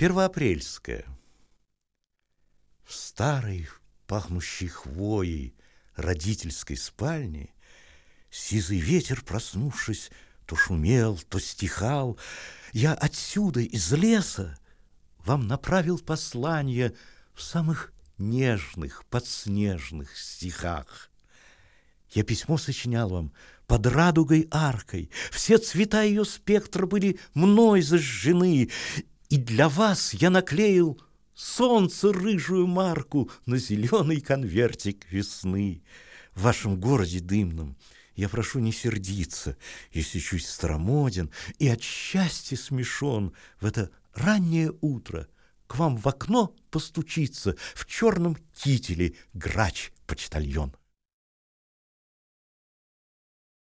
Первоапрельская. В старой, пахнущей хвоей родительской спальне сизый ветер, проснувшись, то шумел, то стихал. Я отсюда, из леса, вам направил послание в самых нежных, подснежных стихах. Я письмо сочинял вам под радугой аркой. Все цвета ее спектра были мной зажжены, и для вас я наклеил солнце рыжую марку на зеленый конвертик весны. В вашем городе дымном я прошу не сердиться, если чуть старомоден и от счастья смешон. В это раннее утро к вам в окно постучится в черном кителе грач-почтальон.